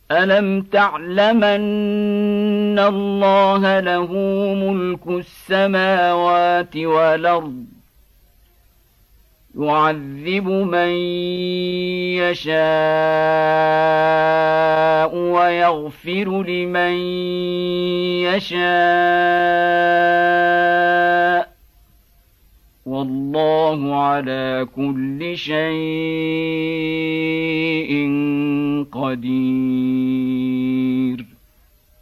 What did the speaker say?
ألم تعلم أن الله له ملك السماوات والأرض يعذب من يشاء ويغفر لمن يشاء والله على كل شيء قدير.